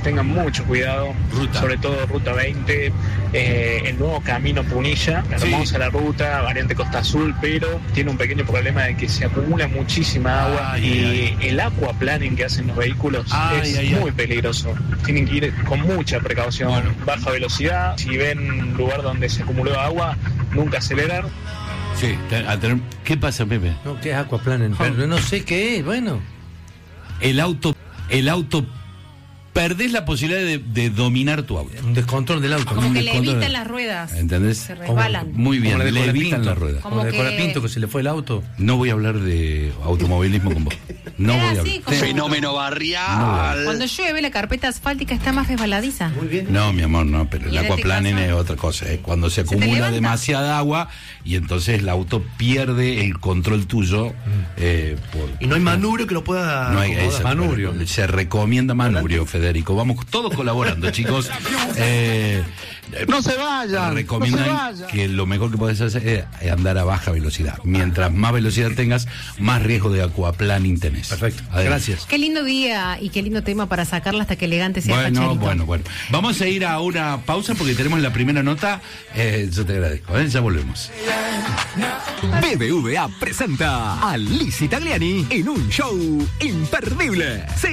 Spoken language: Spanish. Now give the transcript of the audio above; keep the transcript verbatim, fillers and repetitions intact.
tengan mucho cuidado, ruta. sobre todo Ruta veinte, eh, el nuevo camino Punilla, hermosa Sí. la ruta, variante Costa Azul, pero tiene un pequeño problema de que se acumula muchísima agua Ay, y ay, el aquaplaning que hacen los vehículos Ay, es ay, ay. muy peligroso. Tienen que ir con mucha precaución, Bueno. baja velocidad, si ven un lugar donde se acumuló agua, nunca acelerar. Sí, te- a tener- ¿qué pasa, Pepe? No, ¿qué es aquaplaning? Pero no sé qué es, bueno. El auto, el auto, perdés la posibilidad de, de dominar tu auto. Un descontrol del auto. Como un que le descontrol. evitan las ruedas. ¿Entendés? Se resbalan. Muy bien, Como la de le Colapinto. evitan las ruedas. Como Como de que- Colapinto, que se le fue el auto. No voy a hablar de automovilismo con vos. No Era voy a así, hablar. como- Fenómeno No, barrial. Cuando llueve, la carpeta asfáltica está más resbaladiza. Muy bien. No, mi amor, no, pero el ¿Y en este aquaplaning caso? es otra cosa. Es cuando se te acumula levanta? demasiada agua y entonces el auto pierde el control tuyo. eh, por, Y no hay manubrio que lo pueda. No hay acomodar. esa- Manubrio. Se recomienda Manurio, Federico. Vamos todos colaborando, chicos. Eh, No se vayan. recomiendan no se vayan. que lo mejor que puedes hacer es andar a baja velocidad. Mientras más velocidad tengas, más riesgo de aquaplaning tenés. Perfecto. Adelante. Gracias. Qué lindo día y qué lindo tema para sacarla hasta que elegante sea Bueno, Pacherito. bueno, bueno. Vamos a ir a una pausa porque tenemos la primera nota. Eh, yo te agradezco. ¿eh? Ya volvemos. B B V A presenta a Lizzy Tagliani en un show imperdible. Sí,